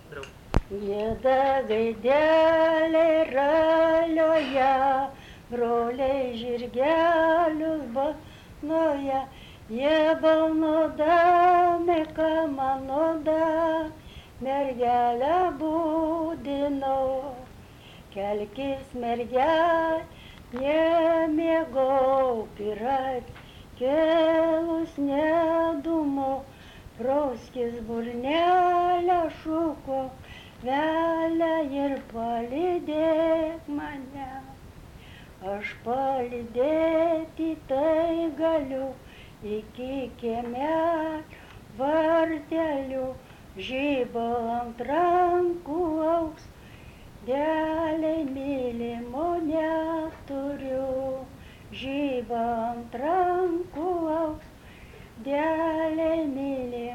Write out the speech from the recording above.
Draug. Gėda gaideliai ralioje, broliai žirgelius balnoja, jie balnodami, kamanoda, mergelę būdino. Kelkis mergelė, nemiegok ir atkelus nedumo, prauskis burnelę šuko, velę ir palydėk mane. Aš palydėti tai galiu iki kiemelio vartelių, žyba ant rankų auks, dėliai mylimo neturiu. Žyba ant rankų auks, dėliai mylimo.